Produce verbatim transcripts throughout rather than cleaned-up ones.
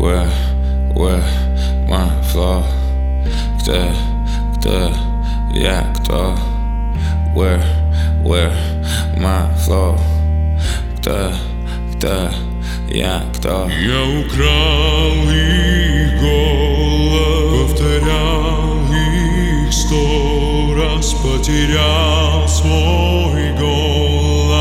Where, where my flow? Где, где я кто? Where, where my flow? Где, где я кто? Я украл их голос, повторял их сто раз, потерял свой голос.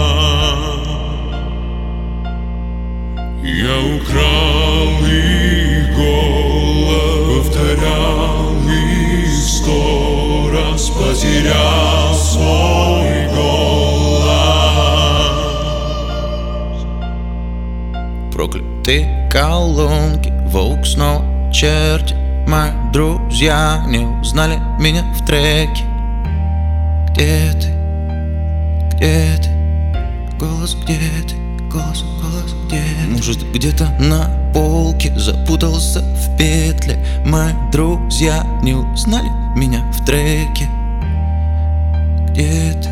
Я украл их голос, повторял их сто раз, потерял свой голос. Проклятые колонки, волк снова чертит. Мои друзья не узнали меня в треке. Где ты? Где ты? Голос, где ты? Голос, голос, где ты? Может, где-то на полке запутался в петле. Мои друзья не узнали меня в треке. Где ты?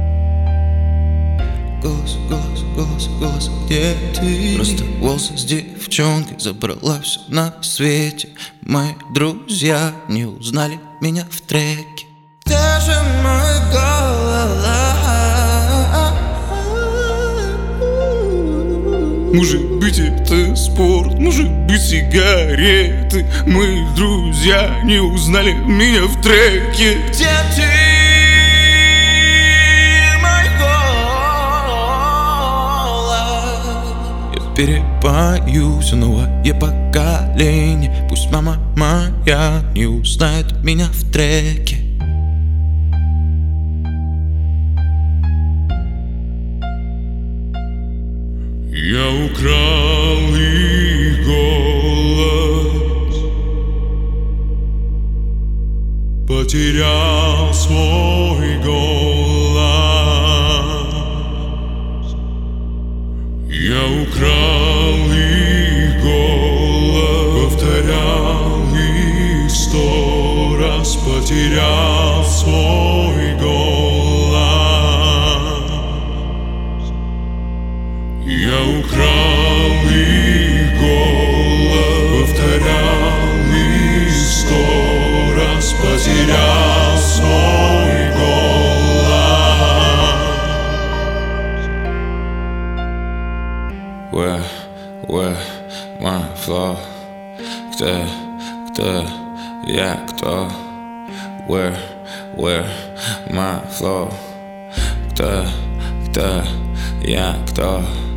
Голос, голос, голос, голос, где ты? Просто волосы с девчонкой забрала все на свете. Мои друзья не узнали меня в треке. Где же мой голос? Может быть, это спорт, может быть, сигареты. Мои друзья не узнали меня в треке. Где ты? Перепою все новое поколение. Пусть мама моя не узнает меня в треке. Я украл их голос, потерял свой голос. Я украл их голос, повторял их сто раз, потерял свой голос. Я украл их голос, повторял их сто раз, потерял свой голос. Where, where my flow? Где, где я кто? Where, where my flow? Где, где я кто?